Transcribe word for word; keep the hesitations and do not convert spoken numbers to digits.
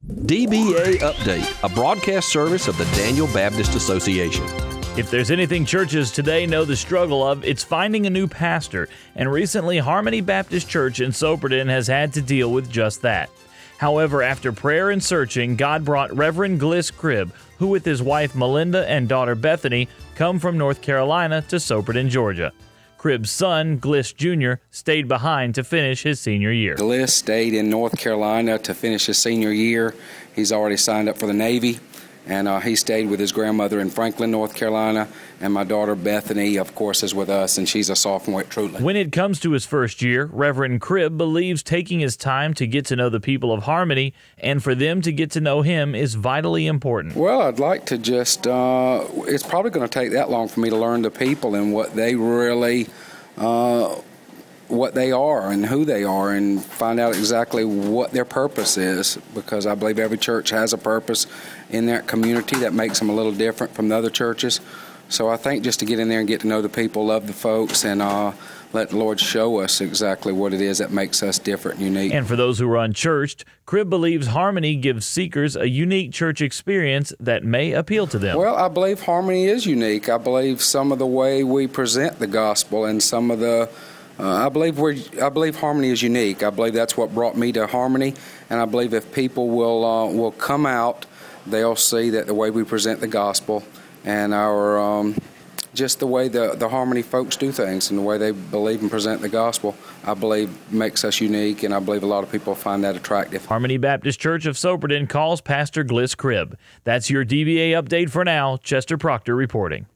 D B A Update, a broadcast service of the Daniel Baptist Association. If there's anything churches today know the struggle of, it's finding a new pastor, and recently Harmony Baptist Church in Soperton has had to deal with just that. However, after prayer and searching, God brought Reverend Gliss Cribb, who with his wife Melinda and daughter Bethany come from North Carolina to Soperton, Georgia. Cribb's son, Gliss Junior, stayed behind to finish his senior year. Gliss stayed in North Carolina to finish his senior year. He's already signed up for the Navy, and uh, he stayed with his grandmother in Franklin, North Carolina, and my daughter Bethany, of course, is with us, and she's a sophomore at Trutley. When it comes to his first year, Reverend Cribb believes taking his time to get to know the people of Harmony and for them to get to know him is vitally important. Well, I'd like to just, uh, it's probably going to take that long for me to learn the people and what they really, uh, what they are and who they are, and find out exactly what their purpose is, because I believe every church has a purpose in that community that makes them a little different from the other churches. So I think just to get in there and get to know the people, love the folks, and uh, let the Lord show us exactly what it is that makes us different and unique. And for those who are unchurched, Cribb believes Harmony gives seekers a unique church experience that may appeal to them. Well, I believe Harmony is unique. I believe some of the way we present the gospel and some of the Uh, I believe we're, I believe Harmony is unique. I believe that's what brought me to Harmony, and I believe if people will uh, will come out, they'll see that the way we present the gospel and our um, just the way the, the Harmony folks do things and the way they believe and present the gospel, I believe makes us unique, and I believe a lot of people find that attractive. Harmony Baptist Church of Soperton calls Pastor Gliss Cribb. That's your D B A update for now. Chester Proctor reporting.